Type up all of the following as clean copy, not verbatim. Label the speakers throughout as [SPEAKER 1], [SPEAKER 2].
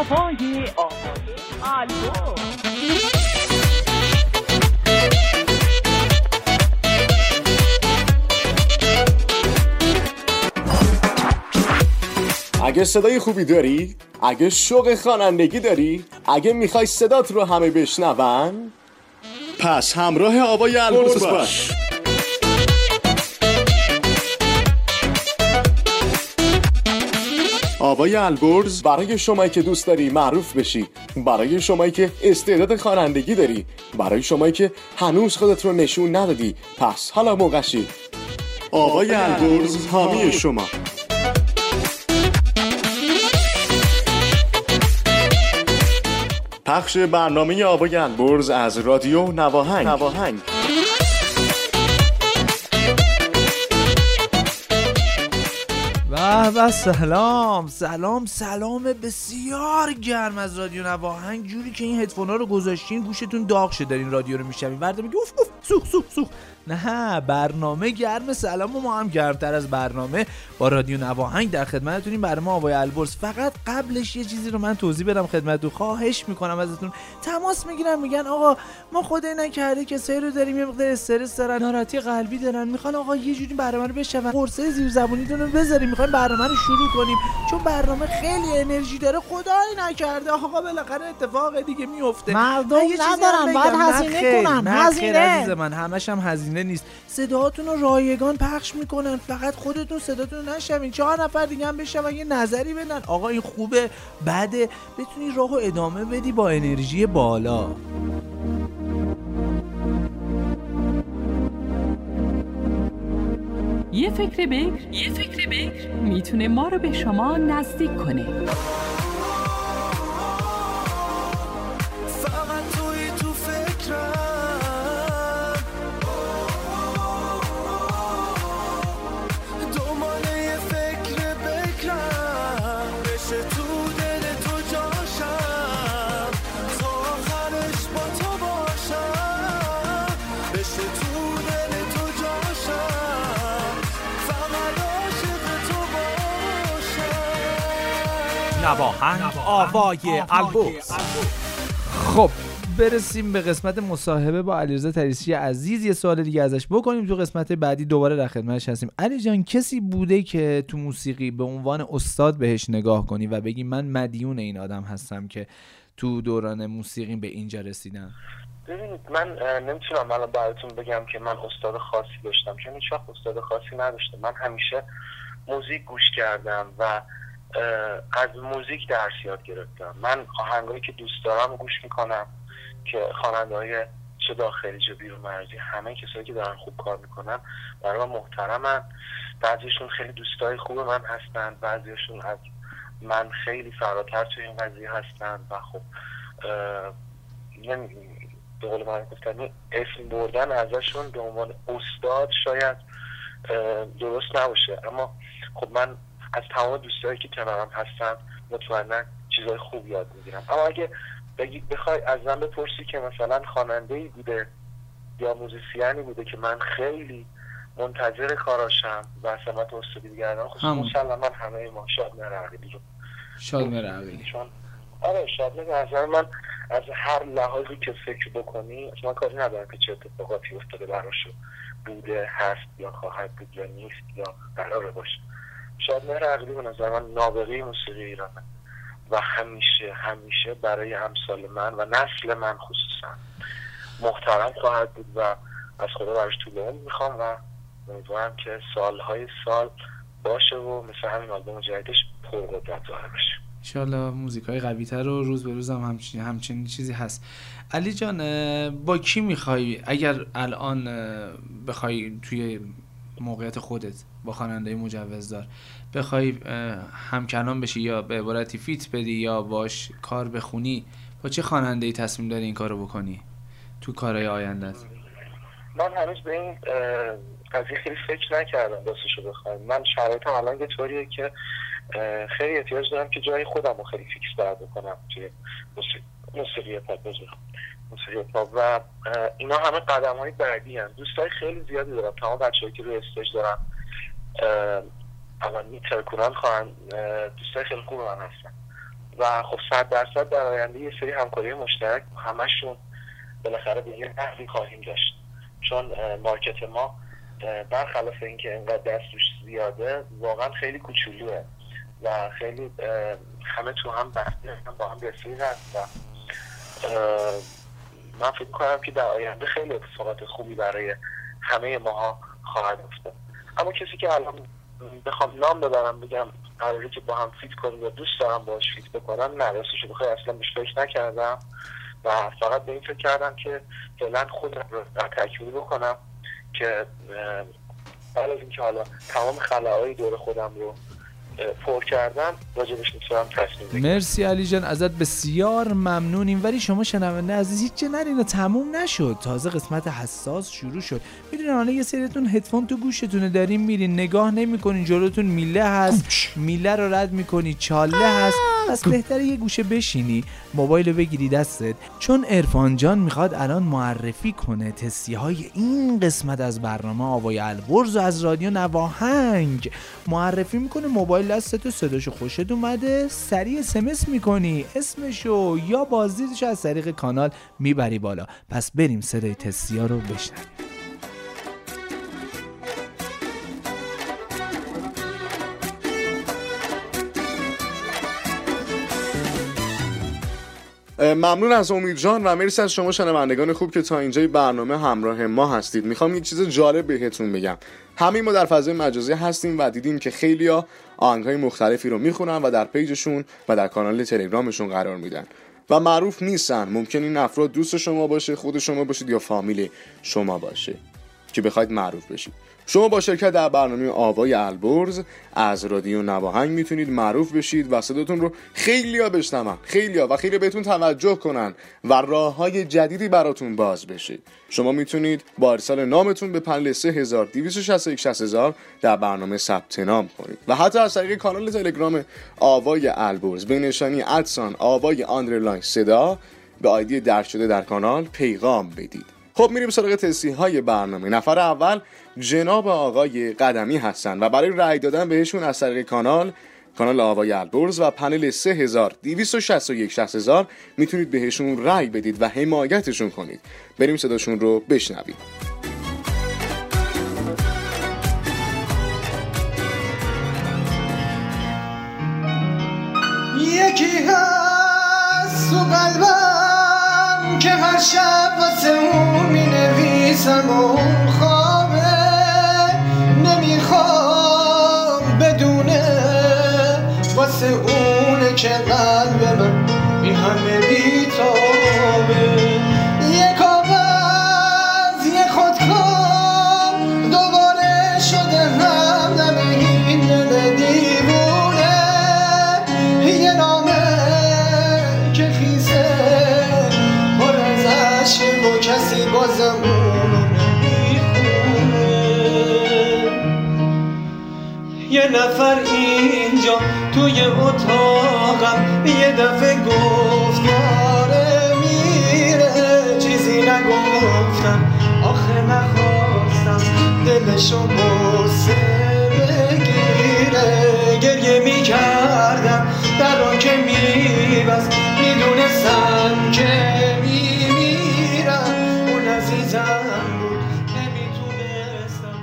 [SPEAKER 1] آوای البرز.
[SPEAKER 2] اگه صدای خوبی داری، اگه شوق خوانندگی داری، اگه میخوای صدات رو همه بشنون، پس همراه آوای البرز باش. آوای البرز برای شمایی که دوست داری معروف بشی، برای شمایی که استعداد خوانندگی داری، برای شمایی که هنوز خودت رو نشون ندادی، پس حالا موقعشی. آوای البرز حامی شما. پخش برنامه آوای البرز از رادیو نواهنگ.
[SPEAKER 3] و سلام بسیار گرم از رادیو نواهنگ. جوری که این هدفونا رو گذاشتین گوشتون داغ شه دارین رادیو رو میشنوین، ورده میگه اوف سوخ. نه، برنامه گرم. سلام ما هم گرمتر از برنامه با رادیو نواهنگ در خدمتتونیم. برای ما آوای البرز. فقط قبلش یه چیزی رو من توضیح بدم خدمتتون، خواهش میکنم ازتون. تماس میگیرن میگن آقا ما خدای نکرده کسایی رو داریم یه مقدار استرس دارن، ناراحتی قلبی دارن، میخوان آقا یه جوری برنامه رو بشنون، قرصه زیر زبونیتون رو بذاریم، میخوایم برنامه رو شروع کنیم چون برنامه خیلی انرژی داره. خدای نکرده آقا بالاخره اتفاق دیگه میفته،
[SPEAKER 4] مردم ندارن باید هزینه کنن.
[SPEAKER 3] هزینه عزیز من، همش هم هزینه نیست. صداهاتون رو رایگان پخش میکنن، فقط خودتون صداتون رو نشنوین، 4 نفر دیگه هم بشنون یه نظری بدن آقا این خوبه بده، بتونی راهو ادامه بدی با انرژی بالا.
[SPEAKER 1] یه فکر بکر میتونه ما رو به شما نزدیک کنه.
[SPEAKER 3] نواهنگ آوای البرز. خب برسیم به قسمت مصاحبه با علیرضا طریسچی عزیز. یه سوال دیگه ازش بکنیم، تو قسمت بعدی دوباره در خدمتش هستیم. علی جان، کسی بوده که تو موسیقی به عنوان استاد بهش نگاه کنی و بگی من مدیون این آدم هستم که تو دوران موسیقی به اینجا رسیدم؟
[SPEAKER 5] ببینید من نمیتونم الان براتون بگم که من استاد خاصی داشتم، چون هیچ وقت استاد خاصی نداشتم. من همیشه موزیک گوش کردم و از موزیک درس یاد گرفتم. من آهنگایی که دوست دارم گوش میکنم که خواننده‌های چه داخلی چه بیرون مرزی، همه کسایی که دارن خوب کار میکنن برای من محترمن. بعضیشون خیلی دوستای خوب من هستن، بعضیشون از من خیلی فراتر توی این قضیه هستن و خب به قول من گفتن اسم بردن ازشون به عنوان استاد شاید درست نباشه، اما خب من از تمام دوستایی که کنارم هستن مطمئنا چیزای خوب یاد میگیرم. اما اگه بخوای از من بپرسی که مثلا خواننده‌ای بوده یا موزیسیانی بوده که من خیلی منتظر کاراشم و سمت استادی بگردم، خب مسلما همه ما شادمهر عقیلی رو چون شادمهر به نظر من از هر لحاظی که فکر بکنی، من کاری ندارم که چه اتفاقاتی افتاده براشو، بوده، هست یا خواهد بود یا نیست یا قراره باشه. شادمهر عقیلی به نظر من نابغه موسیقی ایرانه و همیشه برای امثال من و نسل من خصوصا محترم خواهد بود و از خدا براش طول عمر میخوام و امیدوارم که سالهای سال باشه و مثل همین آلبوم جدیدش پرقدرت ظاهر بشه.
[SPEAKER 3] انشالله موزیکای قوی‌تر و روز به روز هم همچین چیزی هست. علی جان، با کی میخوای اگر الان بخوای توی موقعیت خودت با خواننده مجوزدار بخوای همکلام بشی یا به عبارتی فیت بدی یا باش کار بخونی، با چه خواننده‌ای تصمیم داری این کارو بکنی تو کارهای آینده‌ت؟
[SPEAKER 5] من هنوز به این قضیه خیلی فکر نکردم راستشو بخوام. من شرایطم الان یه طوریه که خیلی احتیاج دارم که جای خودم رو خیلی فیکس دار بکنم توی موسیقی پاپ و اینا همه قدم‌های بعدی هستن. دوستای خیلی زیادی دارم، تمام بچه‌هایی که روی استیج دارن الان میترکونن خواهن، دوستای خیلی خوب من هستن و خب 100% در آینده یه سری همکاری مشترک همشون بالاخره به یه نحوی خواهیم داشت، چون مارکت ما برخلاف اینکه اینقدر دستش زیاده واقعا خیلی کوچولوه و خیلی همه تو هم بسته هم با هم رفیق هست و من فکر کنم که در آینده خیلی اتفاقات خوبی برای همه ماها خواهد افتاد. اما کسی که الان بخوام نام ببرم بگم قراره که با هم فیت کنیم و دوست دارم باهاش فیت بکنم، نه راستش بخوای اصلا بهش فکر نکردم و فقط به این فکر کردم که فعلا خودم رو تکمیل بکنم که بعد از اینکه حالا تمام خلاهای دور خودم رو پر کردم راجبش میتونم تصمیم بگیرم.
[SPEAKER 3] مرسی علی جان، ازت بسیار ممنونیم. ولی شما شنونده عزیز هیچ چه نرین، تموم نشد، تازه قسمت حساس شروع شد. میدونین حالا یه سریتون هدفون تو گوشتونه دارین میرین نگاه نمیکنین، جلوتون میله هست، میله رو رد میکنی، چاله هست، پس بهتره یه گوشه بشینی، موبایل بگیری دستت، چون عرفان جان میخواد الان معرفی کنه تستی‌های این قسمت از برنامه آوای البرز از رادیو نواهنگ. معرفی میکنه، موبایل دستت، صداشو خوشت اومده، سریع اسمس میکنی اسمشو یا بازدیدشو از طریق کانال میبری بالا. پس بریم صدای تستی‌ها رو بشنویم.
[SPEAKER 2] ممنون از امید جان و مرسی از شما شنوندگان خوب که تا اینجای برنامه همراه ما هستید. میخوام یک چیز جالب بهتون بگم. همه ما در فضای مجازی هستیم و دیدیم که خیلیا آهنگ‌های مختلفی رو میخونن و در پیجشون و در کانال تلگرامشون قرار میدن و معروف نیستن. ممکن این افراد دوست شما باشه، خود شما باشید یا فامیل شما باشه که بخواید معروف بشید. شما با شرکت در برنامه آوای البرز از رادیو نواهنگ میتونید معروف بشید و صداتون رو خیلیا بشنون، خیلیا و خیلی بهتون توجه کنن و راههای جدیدی براتون باز بشه. شما میتونید با ارسال نامتون به پنل 3261 در برنامه ثبت نام کنید و حتی از طریق کانال تلگرام آوای البرز به نشانی @آوای_ صدا به آیدی درج شده در کانال پیغام بدید. خب میریم سراغ تستی‌های برنامه. نفر اول جناب آقای قدمی هستن و برای رأی دادن بهشون از طریق کانال آوای البرز و پنل 3261 میتونید بهشون رأی بدید و حمایتشون کنید. بریم صداشون رو بشنویم.
[SPEAKER 6] یکی هست تو قلبم که هر شب واسه اون می نویسم و اون خوابه، نمیخوام بدونه واسه اونه که قلب من این همه بیتابه. یه کاغذ یه خودکار دوباره شده همدم این دل دیوونه، یه نامه که خیزه پر از عشق و کسی بازم اونو نمیخونه. یه نفر اینجا توی اتاقم یه دفعه گفت آره میره، چیزی نگفتم آخه نخواستم دلشو بسه بگیره. گریه میکردم در رو که میبست، میدونستم که میمیرم، اون عزیزم بود نمیتونستم.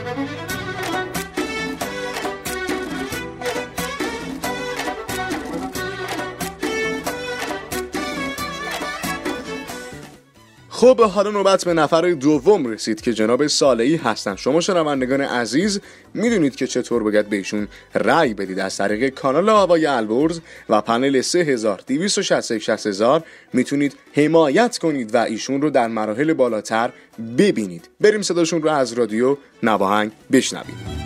[SPEAKER 2] خب حالا نوبت به نفر دوم رسید که جناب صالحی هستن. شما شنوندگان عزیز میدونید که چطور باید بهشون رأی بدید. از طریق کانال آوای البرز و پنل 3261 میتونید حمایت کنید و ایشون رو در مراحل بالاتر ببینید. بریم صداشون رو از رادیو نواهنگ بشنویم.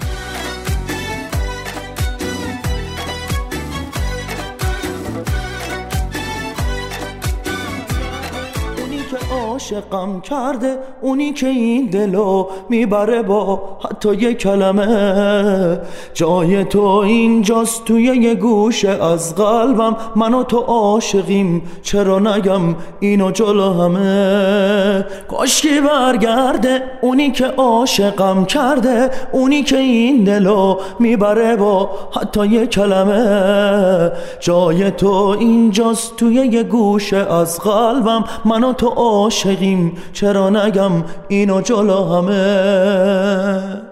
[SPEAKER 7] عاشقم کرده، اونی که این دلو میبره با حتی یه کلمه. جای تو اینجاست توی یه گوشه از قلبم، من و تو عاشقیم چرا نگم اینو جلو همه. کاشکی برگرده اونی که عاشقم کرده، اونی که این دلو میبره با حتی یه کلمه. جای تو اینجاست توی یه گوشه از قلبم، من و تو عاشقیم چرا نگم اینو جلو همه.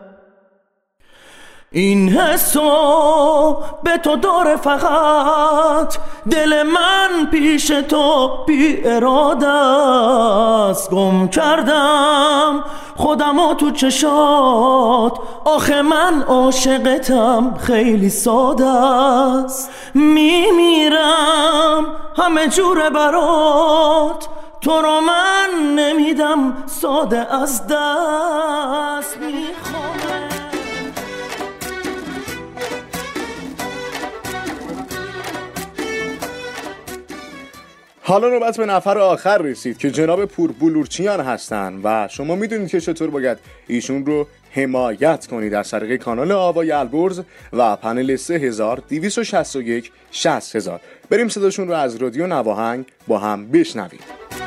[SPEAKER 7] این حسو به تو داره فقط، دل من پیش تو بی اراده است. گم کردم خودمو تو چشات، آخه من عاشقتم خیلی ساده است. میمیرم همه جوره برات، تو رو من نمیدم ساده از دست میخوام.
[SPEAKER 2] حالا نوبت به نفر آخر رسید که جناب پور بلورچیان هستن و شما میدونید که چطور باید ایشون رو حمایت کنید از طریق کانال آوای البرز و پنل 3261 60000. بریم صداشون رو از رادیو نواهنگ با هم بشنویم.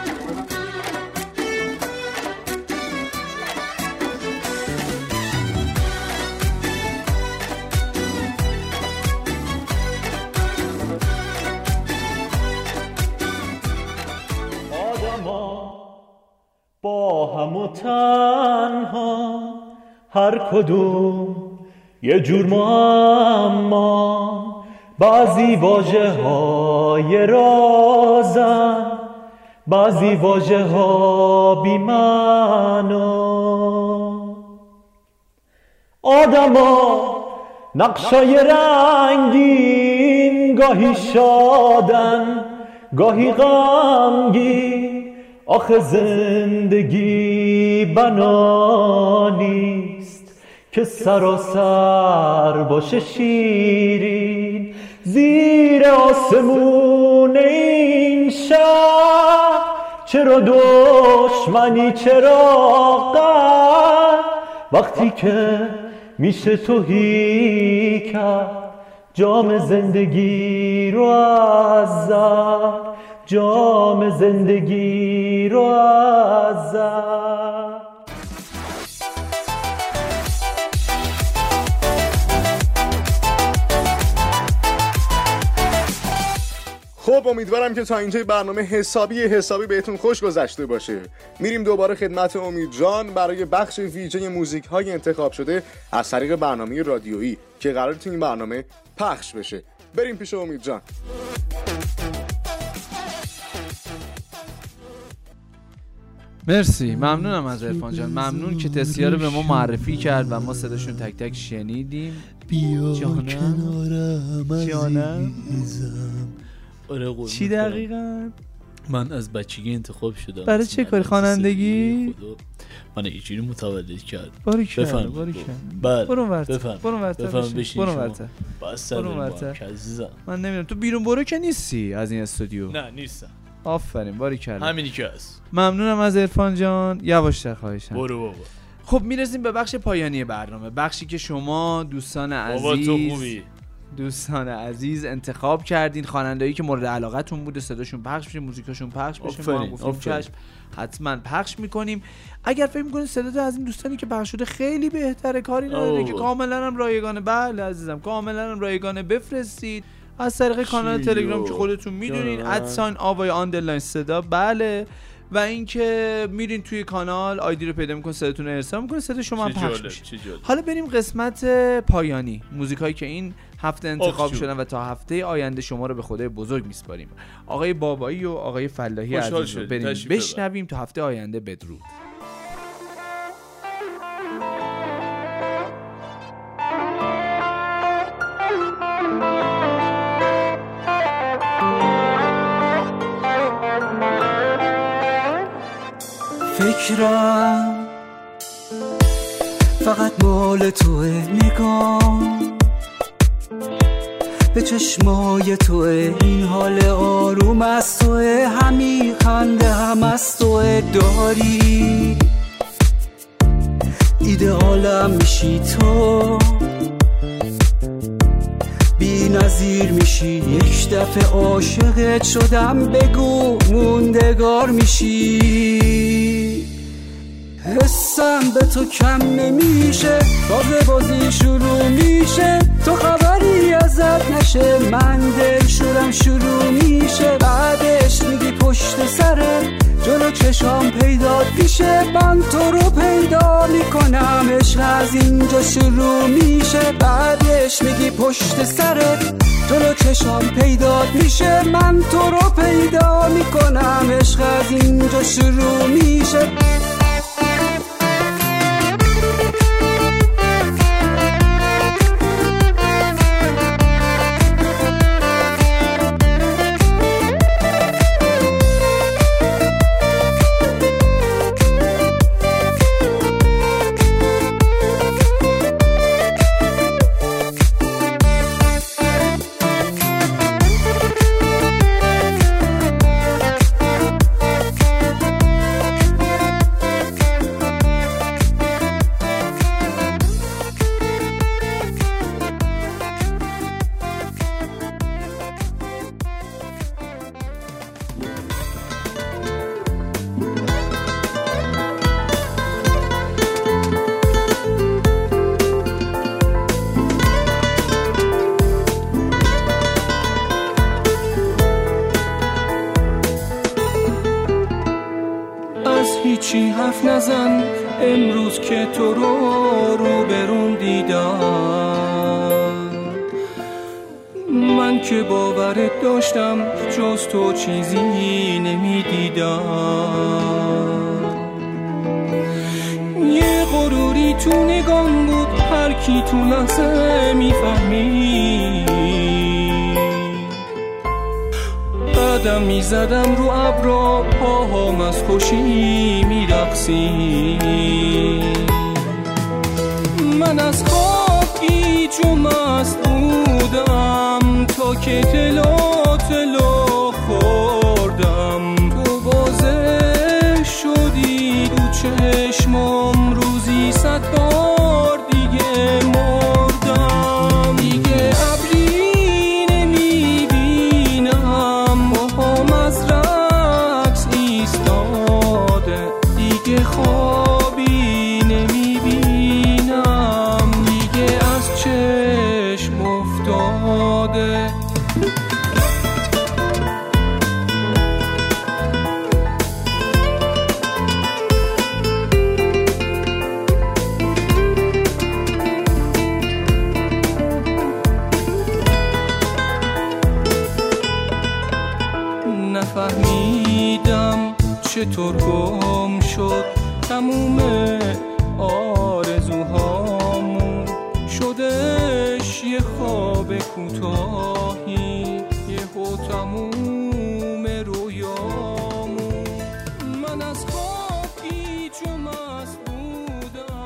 [SPEAKER 7] با هم و تنها هر کدوم یه جور معما، بعضی واژه های رازن، بعضی واژه ها بی معنا. آدما نقشای رنگین، گاهی شادن گاهی غمگین. آخه زندگی بنا نیست که سراسر باشه شیرین. زیر آسمون این شهر چرا دشمنی چرا قهر، وقتی که میشه توهی کرد جام زندگی رو از زهر، جام زندگی رو از زهر.
[SPEAKER 2] خب امیدوارم که تا اینجای برنامه حسابی بهتون خوش گذشته باشه. میریم دوباره خدمت امید جان برای بخش ویژه موزیک های انتخاب شده از طریق برنامه رادیویی که قرار تو این برنامه پخش بشه. بریم پیش امید جان.
[SPEAKER 3] مرسی، ممنونم از عرفان جان، ممنون که تسیا رو به ما معرفی کرد و ما صداشون تک تک شنیدیم.
[SPEAKER 8] بیا
[SPEAKER 3] جانم
[SPEAKER 8] آره
[SPEAKER 3] چی دقیقاً؟
[SPEAKER 8] من از بچگی انتخاب شدم.
[SPEAKER 3] برای چه کاری؟ خوانندگی؟
[SPEAKER 8] من اینجوری متولد کرد.
[SPEAKER 3] باریکلا
[SPEAKER 8] بله
[SPEAKER 3] برو ورتر
[SPEAKER 8] بشین
[SPEAKER 3] برو ورتر
[SPEAKER 8] بس عزیزم.
[SPEAKER 3] من نمیدونم تو بیرون برو که نیستی از این استودیو؟
[SPEAKER 8] نه نیستم.
[SPEAKER 3] آفرین باریکلا،
[SPEAKER 8] همینی که هست.
[SPEAKER 3] ممنونم از عرفان جان، یواشتر خواهشم.
[SPEAKER 8] برو بابا.
[SPEAKER 3] خب میرسیم به بخش پایانی برنامه، بخشی که شما دوستان عزیز انتخاب کردین، خواننده‌ای که مورد علاقتون بوده صداشون پخش بشه، موزیکاشون پخش بشه. ما هم گفتیم چشم حتما پخش میکنیم. اگر فکر میکنید صدات از این دوستانی که پخش شده خیلی بهتره، کاری نداره که کاملا هم رایگانه، بله عزیزم کاملا هم رایگانه بفرستید از طریق کانال تلگرام که خودتون میدونین @آوای_ صدا. بله و اینکه میرین توی کانال آیدی رو پیدا میکنین، صداتون رو ارسال میکنین، صدا شما هم پخش میشه. حالا بریم قسمت پایانی، موزیکایی که این هفته انتخاب شدن و تا هفته آینده شما رو به خدای بزرگ میسپاریم. آقای بابایی و آقای فلاحی عزیز رو بریم بشنویم. تا هفته آینده بدرود.
[SPEAKER 9] فکرم فقط مال توه، نگاه به چشمای توه، این حال آروم از توه، همی خنده هم از توه. داری ایدئالم میشی تو، بی نظیر میشی، یک دفعه عاشقت شدم بگو موندگار میشی. حسم به تو کم نمیشه، تازه بازی شروع میشه، تو خبری ازت نشه، من دلشورم شروع میشه. بعدش میگی پشت سرت جلو چشام پیدا میشه، من تو رو پیدا میکنم، عشق از اینجا شروع میشه. بعدش میگی پشت سرت جلو چشام پیدا میشه، من تو رو پیدا میکنم، عشق از اینجا شروع میشه. هیچی حرف نزن امروز که تو رو برون دیدم، من که باورت داشتم جز تو چیزی نمیدیدم. یه غروری تو نگام بود هر کی تو لحظه میفهمی، قدم میزدم رو ابرا پاهام از خوشی میرقصی. من از خواب گیج و مست بودم تا که تلو تلو خوردم، تو بازه شدی تو چشمام روزی 100 بار دیگه مردم. دیگه ابری نمیبینم ماهام از رقص ایستاده، دیگه خوابی نمیبینم دیگه از چشم افتاده. نفهمیدم چطور گم شد تموم آرزوهامون، شدش یه خواب کوتاهی یهو تموم رویامون. من از خواب گیج و مست